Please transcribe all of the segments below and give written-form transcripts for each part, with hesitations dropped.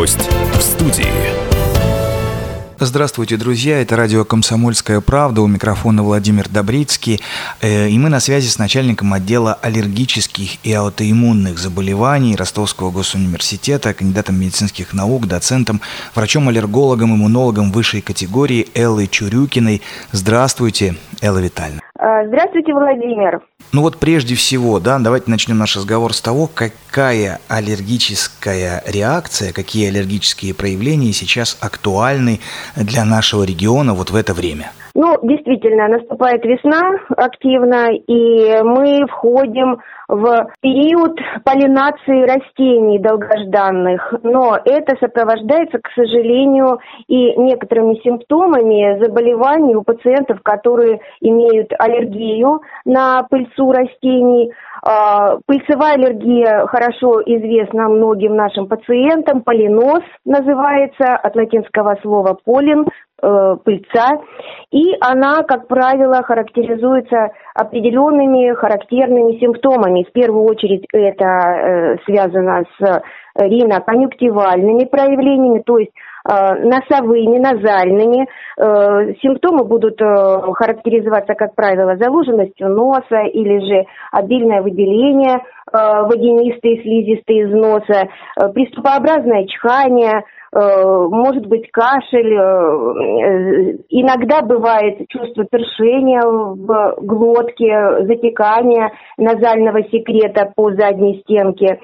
Гость в студии. Здравствуйте, друзья, это радио «Комсомольская правда», у микрофона Владимир Добрицкий, и мы на связи с начальником отдела аллергических и аутоиммунных заболеваний Ростовского госуниверситета, кандидатом медицинских наук, доцентом, врачом-аллергологом, иммунологом высшей категории Эллой Чурюкиной. Здравствуйте, Элла Витальевна. Здравствуйте, Владимир. Ну вот прежде всего, давайте начнем наш разговор с того, какая аллергическая реакция, какие аллергические проявления сейчас актуальны для нашего региона вот в это время. Ну, действительно, наступает весна активно, и мы входим в период поллинации растений долгожданных, но это сопровождается, к сожалению, и некоторыми симптомами заболеваний у пациентов, которые имеют аллергию на пыльцу растений. Пыльцевая аллергия хорошо известна многим нашим пациентам, полиноз называется, от латинского слова полин, пыльца, и она, как правило, характеризуется определенными характерными симптомами. В первую очередь это связано с риноконъюнктивальными проявлениями, то есть носовыми, назальными. Симптомы будут характеризоваться, как правило, заложенностью носа или же обильное выделение водянистой слизистой из носа, приступообразное чихание, может быть кашель, иногда бывает чувство першения в глотке, затекание назального секрета по задней стенке,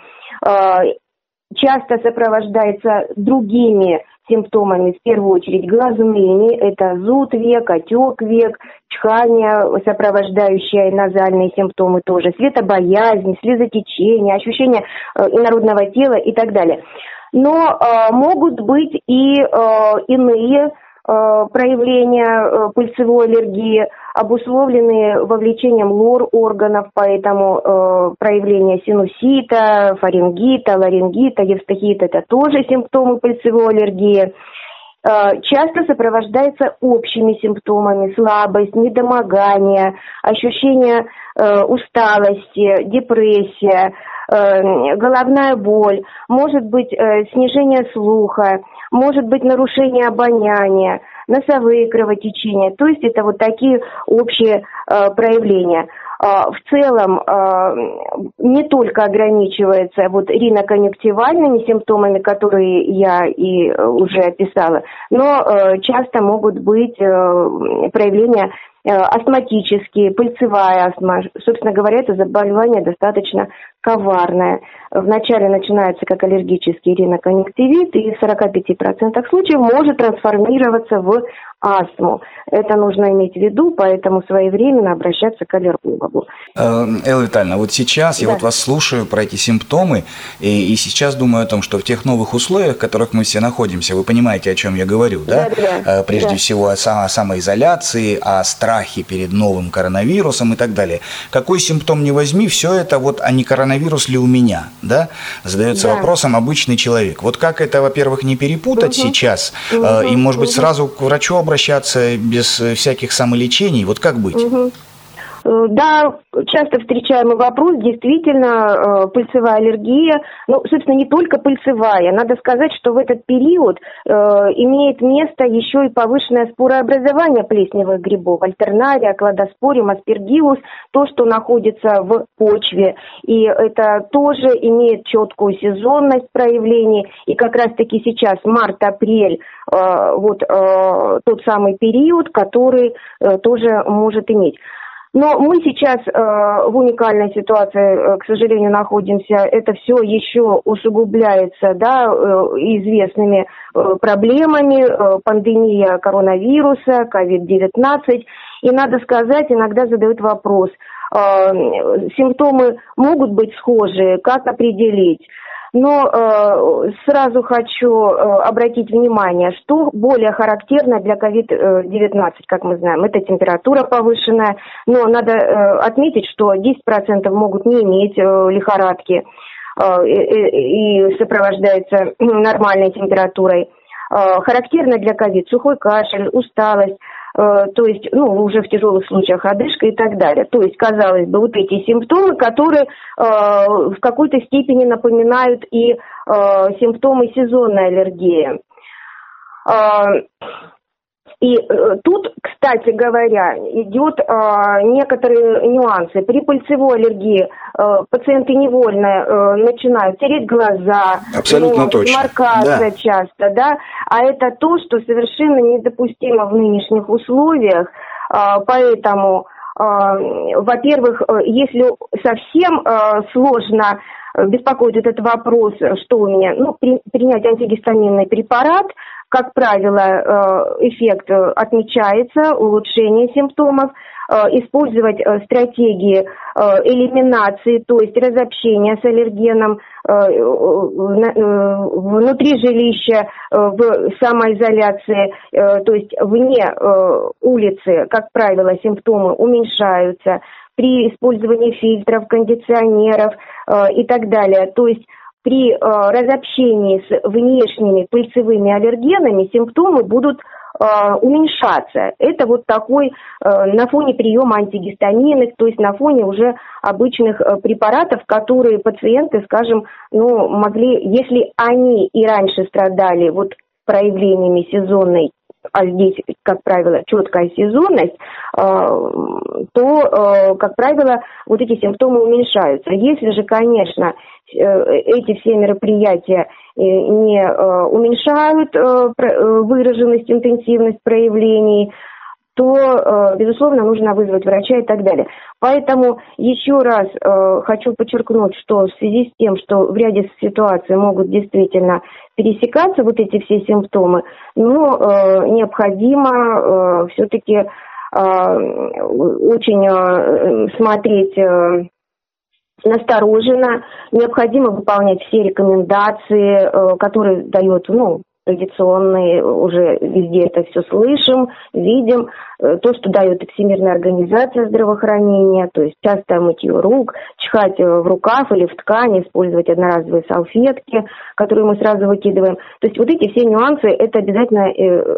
часто сопровождается другими симптомами, в первую очередь глазными, это зуд век, отек век, чихание, сопровождающее назальные симптомы тоже, светобоязнь, слезотечение, ощущение инородного тела и так далее. Но могут быть и иные проявления пыльцевой аллергии, обусловленные вовлечением лор-органов, поэтому проявления синусита, фарингита, ларингита, евстахита – это тоже симптомы пыльцевой аллергии. Часто сопровождается общими симптомами: слабость, недомогание, ощущение усталости, депрессия, головная боль, может быть снижение слуха, может быть нарушение обоняния, носовые кровотечения. То есть это вот такие общие проявления. В целом не только ограничивается вот риноконъюнктивальными симптомами, которые я и уже описала, но часто могут быть проявления астматические, пыльцевая астма. Собственно говоря, это заболевание достаточно коварное. Вначале начинается как аллергический риноконъюнктивит и в 45% случаев может трансформироваться в астму. Это нужно иметь в виду, поэтому своевременно обращаться к аллергологу. Элла Витальевна, вот сейчас я вот вас слушаю про эти симптомы, и сейчас думаю о том, что в тех новых условиях, в которых мы все находимся, вы понимаете, о чем я говорю, да? Прежде всего о самоизоляции, о страхе перед новым коронавирусом и так далее. Какой симптом не возьми, все это вот, а не коронавирус ли у меня, да? Задается вопросом обычный человек. Вот как это, во-первых, не перепутать сейчас, и, может быть, сразу к врачу обращаться без всяких самолечений, вот как быть? Да, часто встречаемый вопрос, действительно, пыльцевая аллергия, ну, собственно, не только пыльцевая. Надо сказать, что в этот период имеет место еще и повышенное спорообразование плесневых грибов, альтернария, кладоспориум, аспергиллус, то, что находится в почве. И это тоже имеет четкую сезонность проявлений. И как раз-таки сейчас март-апрель, вот тот самый период, который тоже может иметь. Но мы сейчас в уникальной ситуации, к сожалению, находимся. Это все еще усугубляется, известными проблемами, пандемия коронавируса, COVID-19. И надо сказать, иногда задают вопрос, симптомы могут быть схожие, как определить? Но сразу хочу обратить внимание, что более характерно для COVID-19, как мы знаем, это температура повышенная, но надо отметить, что 10% могут не иметь лихорадки и сопровождается нормальной температурой. Характерно для COVID сухой кашель, усталость, то есть, ну, уже в тяжелых случаях одышка и так далее. То есть, казалось бы, вот эти симптомы, которые в какой-то степени напоминают и симптомы сезонной аллергии. И тут, кстати говоря, идут некоторые нюансы. При пыльцевой аллергии пациенты невольно начинают тереть глаза, абсолютно точно. сморкаться часто, да. А это то, что совершенно недопустимо в нынешних условиях. Поэтому, во-первых, если совсем сложно беспокоит этот вопрос, что у меня, ну, принять антигистаминный препарат, как правило, эффект отмечается, улучшение симптомов, использовать стратегии элиминации, то есть разобщения с аллергеном внутри жилища, в самоизоляции, то есть вне улицы, как правило, симптомы уменьшаются при использовании фильтров, кондиционеров и так далее. То есть при разобщении с внешними пыльцевыми аллергенами симптомы будут уменьшаться. Это вот такой на фоне приема антигистаминных, то есть на фоне уже обычных препаратов, которые пациенты, скажем, ну, могли, если они и раньше страдали вот проявлениями сезонной, а здесь, как правило, четкая сезонность, то, как правило, вот эти симптомы уменьшаются. Если же, конечно, эти все мероприятия не уменьшают выраженность, интенсивность проявлений, то, безусловно, нужно вызвать врача и так далее. Поэтому еще раз хочу подчеркнуть, что в связи с тем, что в ряде ситуаций могут действительно пересекаться вот эти все симптомы, но необходимо все-таки очень смотреть настороженно, необходимо выполнять все рекомендации, которые дает, ну, традиционные, уже везде это все слышим, видим, то, что дает Всемирная организация здравоохранения, то есть частое мытье рук, чихать в рукав или в ткани, использовать одноразовые салфетки, которые мы сразу выкидываем. То есть вот эти все нюансы, это обязательно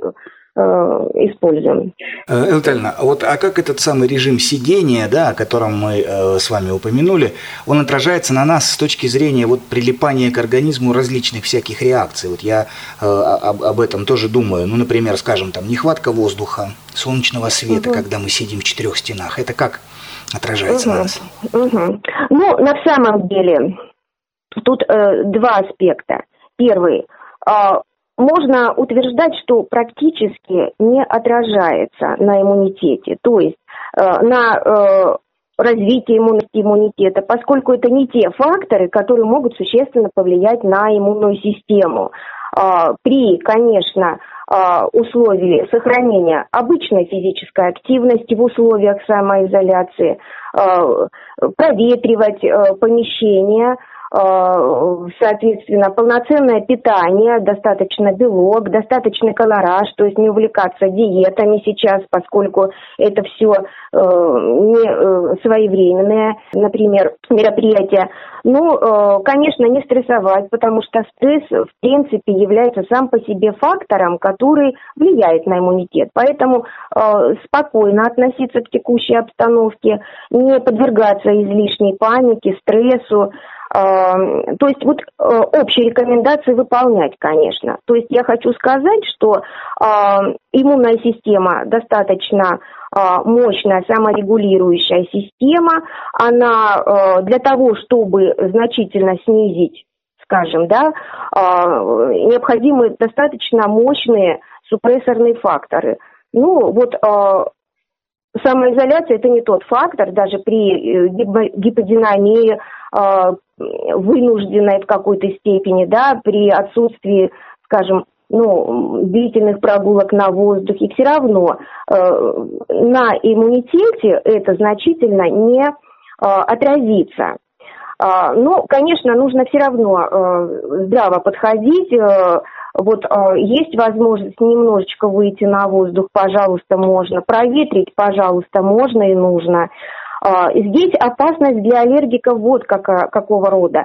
используем. Элла Витальевна, вот, а как этот самый режим сидения, да, о котором мы с вами упомянули, он отражается на нас с точки зрения вот прилипания к организму различных всяких реакций? Вот я об этом тоже думаю. Ну, например, скажем, там нехватка воздуха, солнечного света, когда мы сидим в четырех стенах. Это как отражается на нас? Ну, на самом деле, тут два аспекта. Первый – можно утверждать, что практически не отражается на иммунитете, то есть на развитие иммунитета, поскольку это не те факторы, которые могут существенно повлиять на иммунную систему. При, конечно, условии сохранения обычной физической активности в условиях самоизоляции, проветривать помещение, соответственно, полноценное питание, достаточно белок, достаточный колораж, то есть не увлекаться диетами сейчас, поскольку это все не своевременные, например, мероприятия. Ну, конечно, не стрессовать, потому что стресс, в принципе, является сам по себе фактором, который влияет на иммунитет. Поэтому спокойно относиться к текущей обстановке, не подвергаться излишней панике, стрессу. То есть вот общие рекомендации выполнять, конечно. То есть я хочу сказать, что иммунная система достаточно мощная, саморегулирующая система. Она для того, чтобы значительно снизить, скажем, да, необходимы достаточно мощные супрессорные факторы. Ну вот самоизоляция – это не тот фактор, даже при гиподинамии, вынужденной в какой-то степени, да, при отсутствии, скажем, ну, длительных прогулок на воздухе, все равно на иммунитете это значительно не отразится. Но, конечно, нужно все равно здраво подходить. Вот есть возможность немножечко выйти на воздух, пожалуйста, можно. Проветрить, пожалуйста, можно и нужно. Здесь опасность для аллергиков вот какого рода.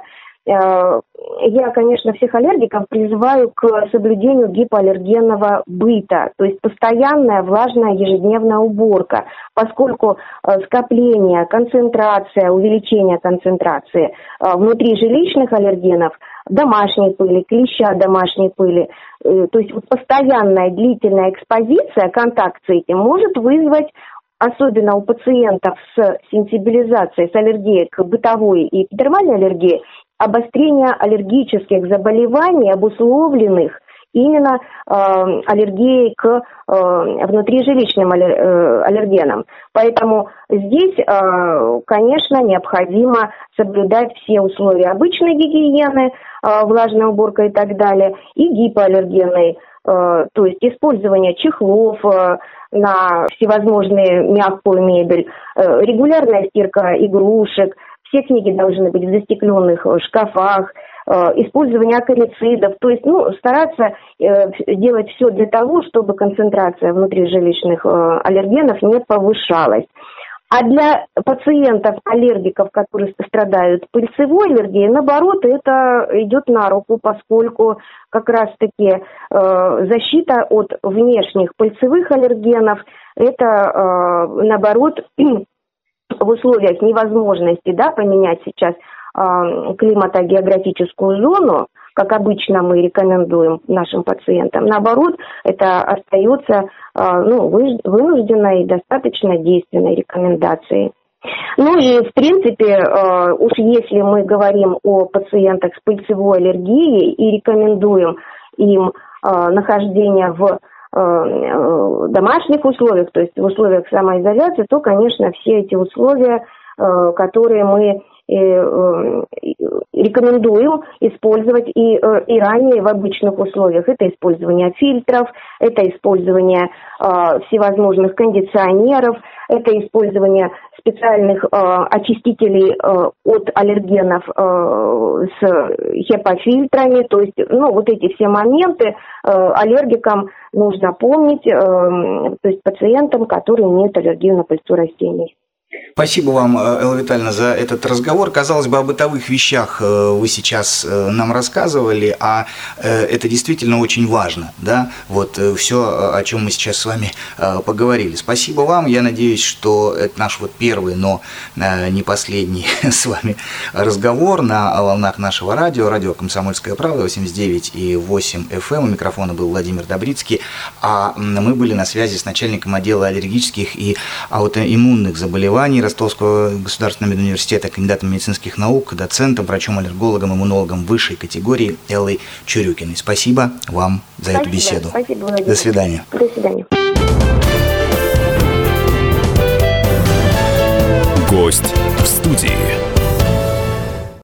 я, конечно, всех аллергиков призываю к соблюдению гипоаллергенного быта, то есть постоянная влажная ежедневная уборка, поскольку скопление, концентрация, увеличение концентрации внутрижилищных аллергенов, домашней пыли, клеща домашней пыли, то есть вот постоянная длительная экспозиция, контакт с этим может вызвать, особенно у пациентов с сенсибилизацией, с аллергией к бытовой и эпидермальной аллергии, обострение аллергических заболеваний, обусловленных именно аллергией к внутрижилищным аллергенам. Поэтому здесь, конечно, необходимо соблюдать все условия обычной гигиены, влажная уборка и так далее, и гипоаллергенной, то есть использование чехлов на всевозможные мягкую мебель, регулярная стирка игрушек. Все книги должны быть в застекленных шкафах, использование акарицидов, то есть стараться делать все для того, чтобы концентрация внутрижилищных аллергенов не повышалась. А для пациентов-аллергиков, которые страдают пыльцевой аллергией, наоборот, это идет на руку, поскольку как раз-таки защита от внешних пыльцевых аллергенов, это, наоборот, в условиях невозможности поменять сейчас климатогеографическую зону, как обычно мы рекомендуем нашим пациентам, наоборот, это остается вынужденной и достаточно действенной рекомендацией. Ну и, в принципе, уж если мы говорим о пациентах с пыльцевой аллергией и рекомендуем им нахождение в домашних условиях, то есть в условиях самоизоляции, то, конечно, все эти условия, которые мы рекомендуем использовать и ранее в обычных условиях. Это использование фильтров, это использование всевозможных кондиционеров, это использование специальных очистителей от аллергенов с HEPA-фильтрами. То есть, вот эти все моменты аллергикам нужно помнить, то есть пациентам, которые имеют аллергию на пыльцу растений. Спасибо вам, Элла Витальевна, за этот разговор. Казалось бы, о бытовых вещах вы сейчас нам рассказывали, а это действительно очень важно, да, вот все, о чем мы сейчас с вами поговорили. Спасибо вам, я надеюсь, что это наш первый, но не последний с вами разговор на волнах нашего радио «Комсомольская правда», 89,8 FM. У микрофона был Владимир Добрицкий, а мы были на связи с начальником отдела аллергических и аутоиммунных заболеваний Ростовского государственного медуниверситета, кандидатом медицинских наук, доцентом, врачом-аллергологом, иммунологом высшей категории Эллой Чурюкиной. Спасибо вам за эту беседу. Спасибо, Владимир. До свидания. До свидания. Гость в студии.